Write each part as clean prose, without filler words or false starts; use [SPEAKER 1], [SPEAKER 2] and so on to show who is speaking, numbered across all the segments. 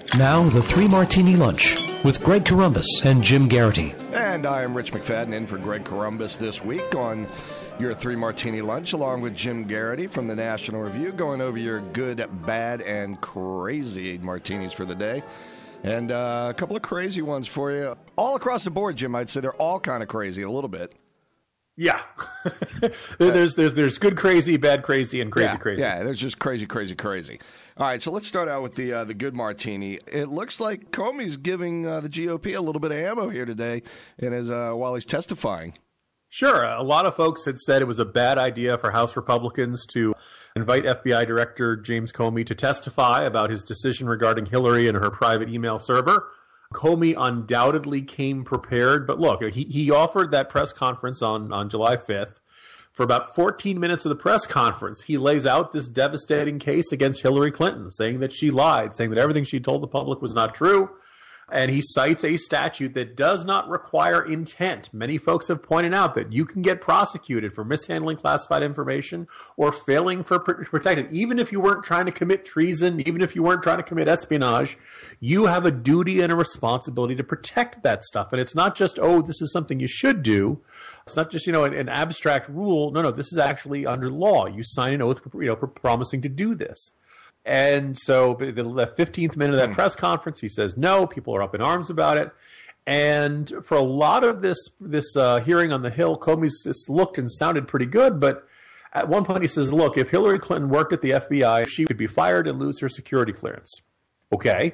[SPEAKER 1] Now, the Three Martini Lunch with Greg Corombos and Jim Garrity.
[SPEAKER 2] And I am Rich McFadden in for Greg Corombos this week on your Three Martini Lunch, along with Jim Garrity from the National Review, going over your good, bad, and crazy martinis for the day. And a couple of crazy ones for you. All across the board, Jim, I'd say they're all kind of crazy a little bit.
[SPEAKER 3] Yeah. there's good crazy, bad crazy, and crazy crazy.
[SPEAKER 2] Yeah, there's just crazy, crazy, crazy. All right, so let's start out with the good martini. It looks like Comey's giving the GOP a little bit of ammo here today while he's testifying.
[SPEAKER 3] Sure. A lot of folks had said it was a bad idea for House Republicans to invite FBI Director James Comey to testify about his decision regarding Hillary and her private email server. Comey undoubtedly came prepared, but look, he offered that press conference on July 5th. For about 14 minutes of the press conference, he lays out this devastating case against Hillary Clinton, saying that she lied, saying that everything she told the public was not true. And he cites a statute that does not require intent. Many folks have pointed out that you can get prosecuted for mishandling classified information or failing to protect it. Even if you weren't trying to commit treason, even if you weren't trying to commit espionage, you have a duty and a responsibility to protect that stuff. And it's not just, oh, this is something you should do. It's not just, an abstract rule. No, this is actually under law. You sign an oath, for promising to do this. And so the 15th minute of that press conference, he says no. People are up in arms about it. And for a lot of this hearing on the Hill, Comey's looked and sounded pretty good. But at one point he says, look, if Hillary Clinton worked at the FBI, she could be fired and lose her security clearance. Okay.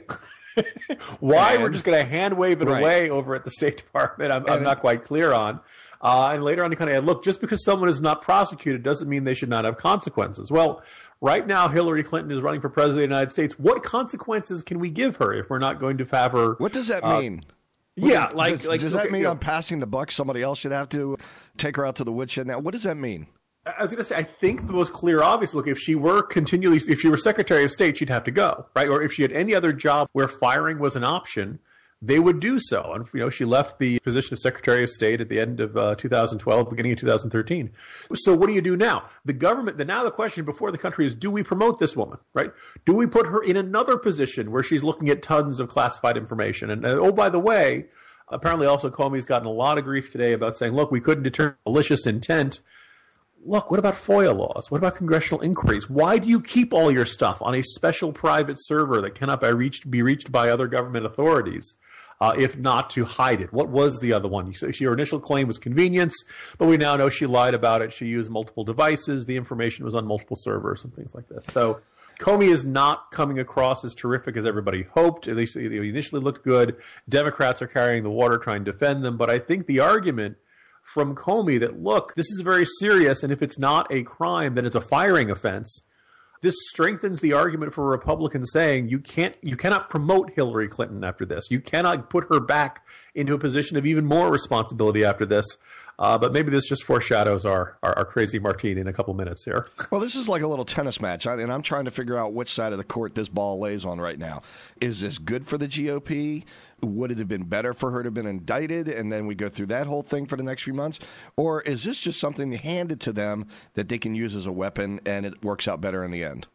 [SPEAKER 3] Why? We're just going to hand wave it away over at the State Department. I'm not quite clear on. And later on, he kind of look, just because someone is not prosecuted doesn't mean they should not have consequences. Well, right now, Hillary Clinton is running for president of the United States. What consequences can we give her if we're not going to have her?
[SPEAKER 2] What does that mean?
[SPEAKER 3] Yeah,
[SPEAKER 2] does that mean I'm passing the buck? Somebody else should have to take her out to the woodshed now. What does that mean?
[SPEAKER 3] I was going to say, I think the most clear, obvious look, if she were Secretary of State, she'd have to go, right? Or if she had any other job where firing was an option, they would do so. And, she left the position of Secretary of State at the end of 2012, beginning of 2013. So what do you do now? Now the question before the country is, do we promote this woman, right? Do we put her in another position where she's looking at tons of classified information? And oh, by the way, apparently also Comey's gotten a lot of grief today about saying, look, we couldn't determine malicious intent. Look, what about FOIA laws? What about congressional inquiries? Why do you keep all your stuff on a special private server that cannot be reached by other government authorities, if not to hide it? What was the other one? Your initial claim was convenience, but we now know she lied about it. She used multiple devices. The information was on multiple servers and things like this. So Comey is not coming across as terrific as everybody hoped. At least he initially looked good. Democrats are carrying the water trying to defend them. But I think the argument from Comey that, look, this is very serious, and if it's not a crime, then it's a firing offense. This strengthens the argument for Republicans saying you cannot promote Hillary Clinton after this. You cannot put her back into a position of even more responsibility after this. But maybe this just foreshadows our crazy martini in a couple minutes here.
[SPEAKER 2] Well, this is like a little tennis match, and I'm trying to figure out which side of the court this ball lays on right now. Is this good for the GOP? Would it have been better for her to have been indicted, and then we go through that whole thing for the next few months? Or is this just something handed to them that they can use as a weapon, and it works out better in the end?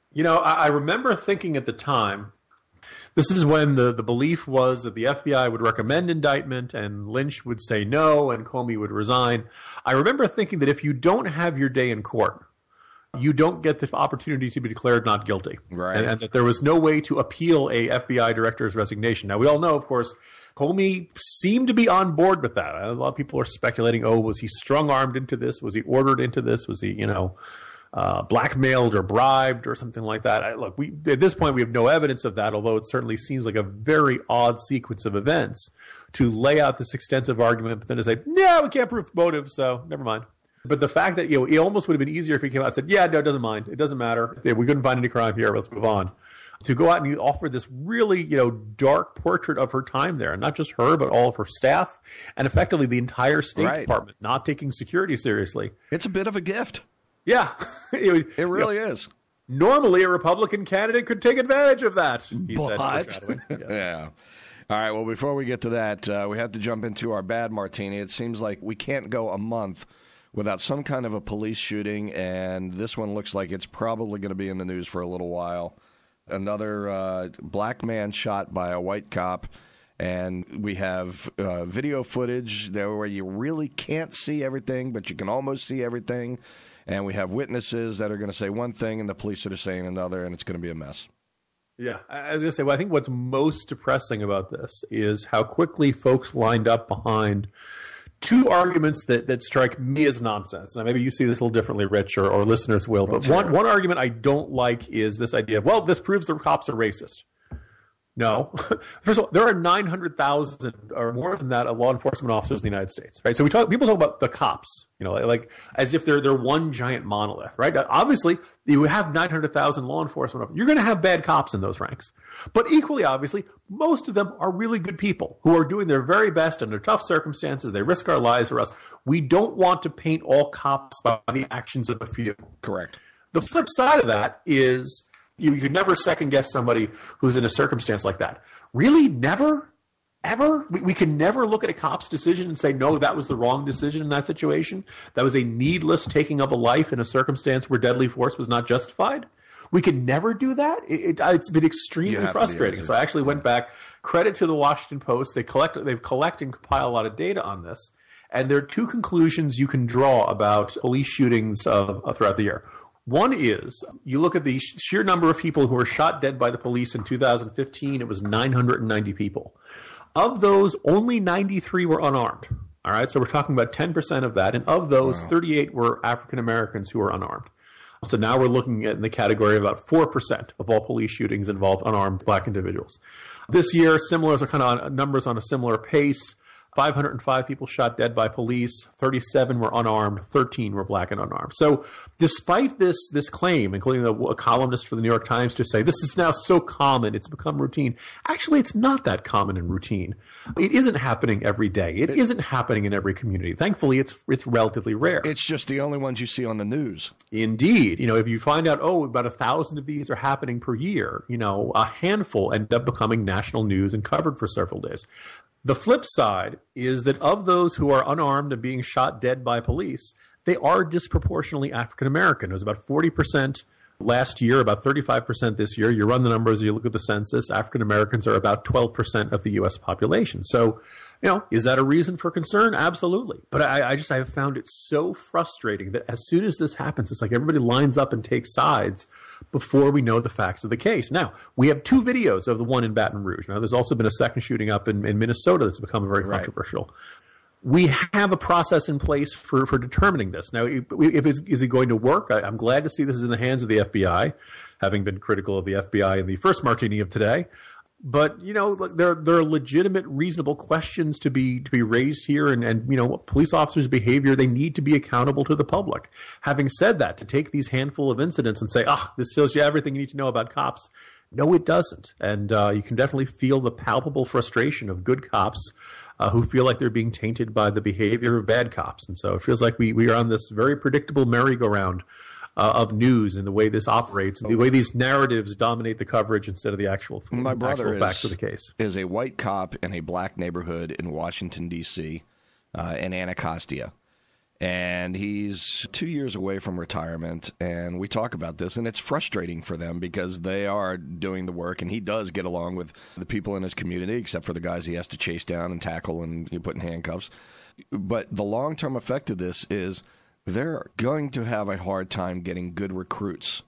[SPEAKER 3] I remember thinking at the time, this is when the belief was that the FBI would recommend indictment and Lynch would say no and Comey would resign. I remember thinking that if you don't have your day in court, you don't get the opportunity to be declared not guilty.
[SPEAKER 2] Right.
[SPEAKER 3] And that there was no way to appeal a FBI director's resignation. Now, we all know, of course, Comey seemed to be on board with that. A lot of people are speculating, was he strong-armed into this? Was he ordered into this? Was he, blackmailed or bribed or something like that? At this point, we have no evidence of that, although it certainly seems like a very odd sequence of events to lay out this extensive argument, but then to say, we can't prove motive, so never mind. But the fact that, it almost would have been easier if he came out and said, no, it doesn't mind. It doesn't matter. We couldn't find any crime here. Let's move on. To go out and offer this really, dark portrait of her time there, and not just her, but all of her staff, and effectively the entire State Department not taking security seriously.
[SPEAKER 2] It's a bit of a gift.
[SPEAKER 3] Yeah.
[SPEAKER 2] It really is.
[SPEAKER 3] Normally, a Republican candidate could take advantage of that, he said.
[SPEAKER 2] Yes. Yeah. All right, well, before we get to that, we have to jump into our bad martini. It seems like we can't go a month without some kind of a police shooting, and this one looks like it's probably going to be in the news for a little while. Another black man shot by a white cop. And we have video footage there where you really can't see everything, but you can almost see everything. And we have witnesses that are going to say one thing and the police are saying another, and it's going to be a mess.
[SPEAKER 3] Yeah, I was going to say, well, I think what's most depressing about this is how quickly folks lined up behind two arguments that strike me as nonsense. Now, maybe you see this a little differently, Rich, or listeners will. But one argument I don't like is this idea of, well, this proves the cops are racist. No. First of all, there are 900,000 or more than that of law enforcement officers in the United States, right? So people talk about the cops, like as if they're one giant monolith, right? Obviously, you have 900,000 law enforcement officers. You're going to have bad cops in those ranks. But equally obviously, most of them are really good people who are doing their very best under tough circumstances. They risk our lives for us. We don't want to paint all cops by the actions of a few.
[SPEAKER 2] Correct.
[SPEAKER 3] The flip side of that is, you could never second-guess somebody who's in a circumstance like that. Really? Never? Ever? We can never look at a cop's decision and say, no, that was the wrong decision in that situation. That was a needless taking of a life in a circumstance where deadly force was not justified. We can never do that. It's been extremely frustrating. So I actually went back. Credit to the Washington Post. They've collected and compiled a lot of data on this. And there are two conclusions you can draw about police shootings throughout the year. One is, you look at the sheer number of people who were shot dead by the police in 2015, it was 990 people. Of those, only 93 were unarmed. All right, so we're talking about 10% of that. And of those, 38 were African Americans who were unarmed. So now we're looking at in the category of about 4% of all police shootings involved unarmed black individuals. This year, similar kind of numbers on a similar pace. 505 people shot dead by police, 37 were unarmed, 13 were black and unarmed. So despite this claim, including a columnist for the New York Times to say, this is now so common, it's become routine. Actually, it's not that common and routine. It isn't happening every day. It isn't happening in every community. Thankfully, it's relatively rare.
[SPEAKER 2] It's just the only ones you see on the news.
[SPEAKER 3] Indeed. If you find out, about 1,000 of these are happening per year, a handful end up becoming national news and covered for several days. The flip side is that of those who are unarmed and being shot dead by police, they are disproportionately African American. It was about 40% last year, about 35% this year. You run the numbers, you look at the census, African Americans are about 12% of the U.S. population. So, is that a reason for concern? Absolutely. But I have found it so frustrating that as soon as this happens, it's like everybody lines up and takes sides before we know the facts of the case. Now, we have two videos of the one in Baton Rouge. Now, there's also been a second shooting up in Minnesota that's become very controversial. We have a process in place for determining this. Now, is it going to work? I'm glad to see this is in the hands of the FBI, having been critical of the FBI in the first martini of today. But, there are legitimate, reasonable questions to be raised here. And police officers' behavior, they need to be accountable to the public. Having said that, to take these handful of incidents and say, this tells you everything you need to know about cops. No, it doesn't. And you can definitely feel the palpable frustration of good cops who feel like they're being tainted by the behavior of bad cops. And so it feels like we are on this very predictable merry-go-round of news and the way this operates, and the way these narratives dominate the coverage instead of the actual facts of the case.
[SPEAKER 2] Is a white cop in a black neighborhood in Washington, D.C., in Anacostia. And he's 2 years away from retirement, and we talk about this, and it's frustrating for them because they are doing the work, and he does get along with the people in his community, except for the guys he has to chase down and tackle and put in handcuffs. But the long-term effect of this is they're going to have a hard time getting good recruits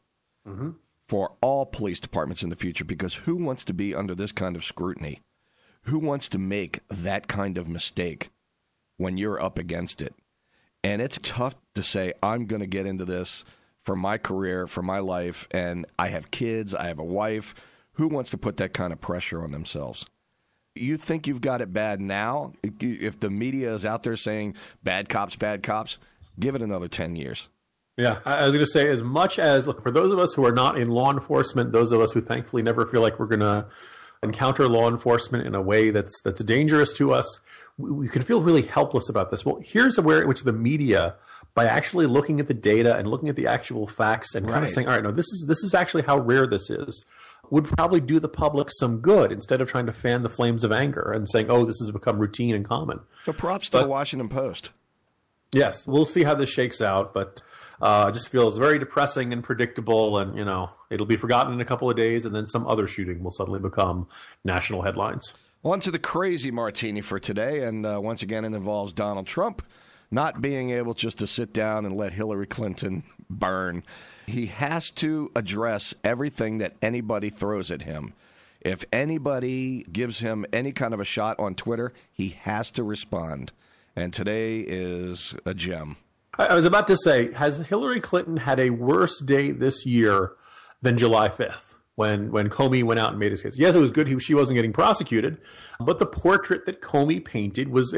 [SPEAKER 2] for all police departments in the future, because who wants to be under this kind of scrutiny? Who wants to make that kind of mistake when you're up against it? And it's tough to say, I'm going to get into this for my career, for my life, and I have kids, I have a wife. Who wants to put that kind of pressure on themselves? You think you've got it bad now? If the media is out there saying bad cops, give it another 10 years.
[SPEAKER 3] Yeah, I was going to say, as much as, look, for those of us who are not in law enforcement, those of us who thankfully never feel like we're going to encounter law enforcement in a way that's dangerous to us, we can feel really helpless about this. Well, here's where in which the media, by actually looking at the data and looking at the actual facts and kind of saying, all right, no, this is actually how rare this is, would probably do the public some good instead of trying to fan the flames of anger and saying, this has become routine and common.
[SPEAKER 2] So props to the Washington Post.
[SPEAKER 3] Yes, we'll see how this shakes out, but Just feels very depressing and predictable, and it'll be forgotten in a couple of days, and then some other shooting will suddenly become national headlines.
[SPEAKER 2] On to the crazy martini for today, and once again it involves Donald Trump not being able just to sit down and let Hillary Clinton burn. He has to address everything that anybody throws at him. If anybody gives him any kind of a shot on Twitter, he has to respond. And today is a gem.
[SPEAKER 3] I was about to say, has Hillary Clinton had a worse day this year than July 5th when Comey went out and made his case? Yes, it was good she wasn't getting prosecuted, but the portrait that Comey painted was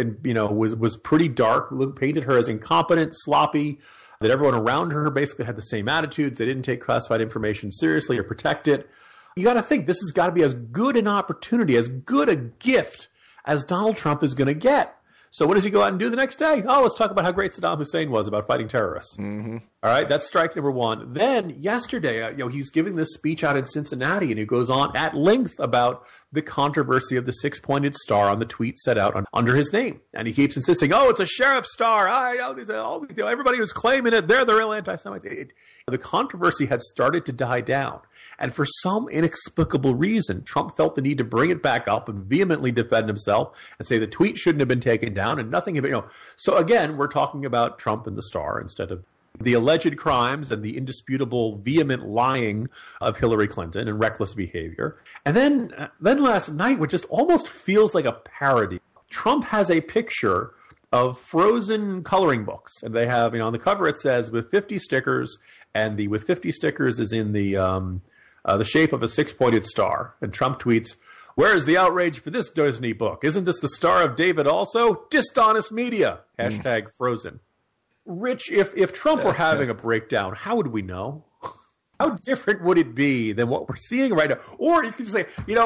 [SPEAKER 3] pretty dark, painted her as incompetent, sloppy, that everyone around her basically had the same attitudes. They didn't take classified information seriously or protect it. You got to think this has got to be as good an opportunity, as good a gift as Donald Trump is going to get. So what does he go out and do the next day? Oh, let's talk about how great Saddam Hussein was about fighting terrorists. Mm-hmm. All right, that's strike number one. Then yesterday, he's giving this speech out in Cincinnati, and he goes on at length about the controversy of the six-pointed star on the tweet set out under his name. And he keeps insisting, oh, it's a sheriff's star. Everybody who's claiming it, they're the real anti-Semites. The controversy had started to die down. And for some inexplicable reason, Trump felt the need to bring it back up and vehemently defend himself and say the tweet shouldn't have been taken down and nothing had been, So again, we're talking about Trump and the star instead of the alleged crimes and the indisputable vehement lying of Hillary Clinton and reckless behavior. And then last night, what just almost feels like a parody. Trump has a picture of frozen coloring books, and they have, on the cover it says with 50 stickers, and the with 50 stickers is in the shape of a six-pointed star. And Trump tweets, "Where is the outrage for this Disney book? Isn't this the Star of David also? Dishonest media." Hashtag Frozen. Rich, if Trump were having a breakdown, how would we know? How different would it be than what we're seeing right now? Or you could say,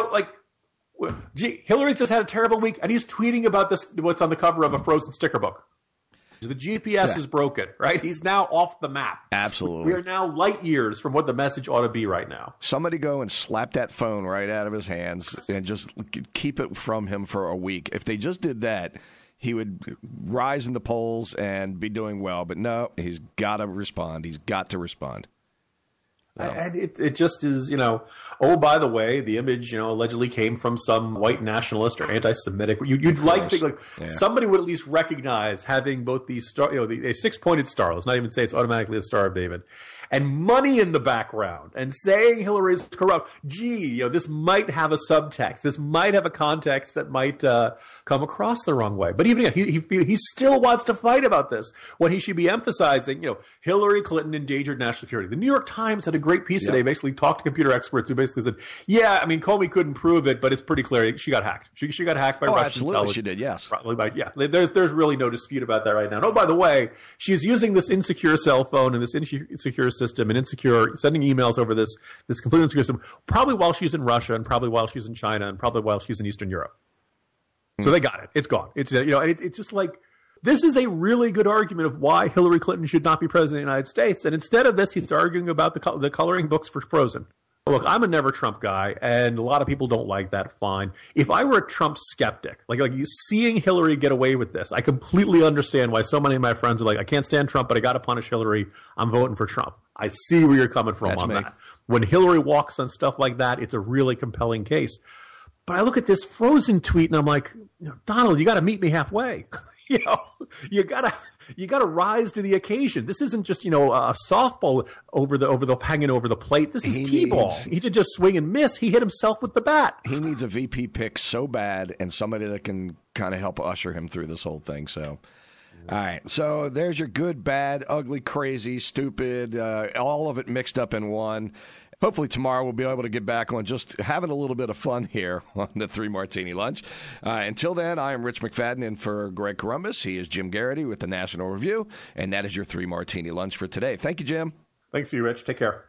[SPEAKER 3] gee, Hillary's just had a terrible week, and he's tweeting about this, what's on the cover of a Frozen sticker book. The GPS is broken, right? He's now off the map.
[SPEAKER 2] Absolutely.
[SPEAKER 3] We are now light years from what the message ought to be right now.
[SPEAKER 2] Somebody go and slap that phone right out of his hands and just keep it from him for a week. If they just did that, he would rise in the polls and be doing well. But no, he's got to respond. He's got to respond. No.
[SPEAKER 3] And it just is, oh, by the way, the image, allegedly came from some white nationalist or anti-Semitic. You'd like to think, somebody would at least recognize having both these star, a six-pointed star. Let's not even say it's automatically a Star of David, and money in the background, and saying Hillary's corrupt. Gee, this might have a subtext. This might have a context that might come across the wrong way. But even he still wants to fight about this. What he should be emphasizing, Hillary Clinton endangered national security. The New York Times had a great piece today, basically talked to computer experts who basically said, Comey couldn't prove it, but it's pretty clear she got hacked. She got hacked by Russian intelligence.
[SPEAKER 2] She did, yes.
[SPEAKER 3] Probably there's really no dispute about that right now. And, oh, by the way, she's using this insecure cell phone and this insecure system and sending emails over this completely insecure system, probably while she's in Russia and probably while she's in China and probably while she's in Eastern Europe. So they got it. It's gone. It's it's just like, this is a really good argument of why Hillary Clinton should not be president of the United States. And instead of this, he's arguing about the coloring books for Frozen. Look, I'm a never Trump guy, and a lot of people don't like that. Fine. If I were a Trump skeptic, like you seeing Hillary get away with this, I completely understand why so many of my friends are like, I can't stand Trump, but I got to punish Hillary. I'm voting for Trump. I see where you're coming from on that. When Hillary walks on stuff like that, it's a really compelling case. But I look at this Frozen tweet, and I'm like, Donald, you got to meet me halfway. You gotta rise to the occasion. This isn't just, a softball hanging over the plate. This is T-ball. He did just swing and miss. He hit himself with the bat.
[SPEAKER 2] He needs a VP pick so bad and somebody that can kind of help usher him through this whole thing. So, all right. So there's your good, bad, ugly, crazy, stupid, all of it mixed up in one. Hopefully tomorrow we'll be able to get back on just having a little bit of fun here on the Three Martini Lunch. Until then, I am Rich McFadden in for Greg Corombos. He is Jim Garrity with the National Review, and that is your Three Martini Lunch for today. Thank you, Jim.
[SPEAKER 3] Thanks to you, Rich. Take care.